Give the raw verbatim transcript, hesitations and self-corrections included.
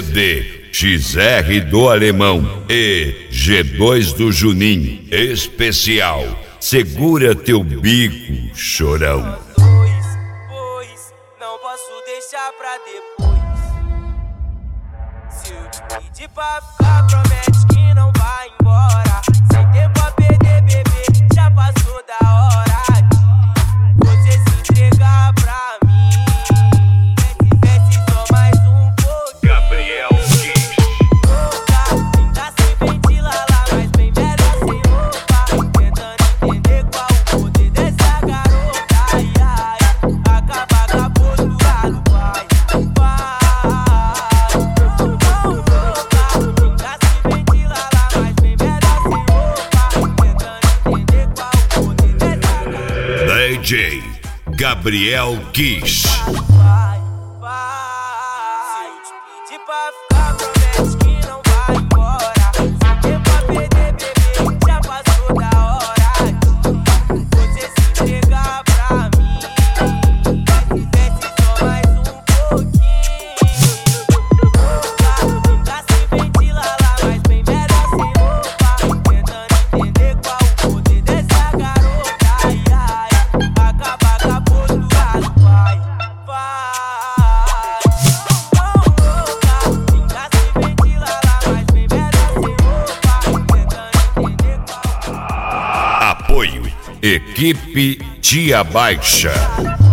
D X R do Alemão e G dois do Juninho. Especial. Segura teu bico, chorão. Pois, pois, não posso deixar pra depois. Se eu te pedir pra ficar, promete que não vai embora. Sem tempo a perder, bebê, já passou da hora de você se entregar pra mim. Desce só mais um pouquinho. Gabriel Kiss. Louca, ainda sem ventilar lá, mas bem melhor sem roupa. Tentando entender qual o poder dessa garota. Ai, ai, acaba com a postura do pai. D J Gabriel Kiss. Vai, vai. Se eu te pedir pra ficar, promete que não vai embora. Sem tempo a perder, bebê, já passou da hora de você se entregar pra mim. Desce só mais um pouquinho. Louca, ainda sem ventilar lá, mas bem melhor sem roupa. Tentando entender qual o poder dessa garota. Ai, ai, acaba com a postura do pai. Vai, tão louca, ainda sem ventilar lá, mas bem melhor sem roupa. Tentando entender qual. Apoio Equipe Tia Baixa.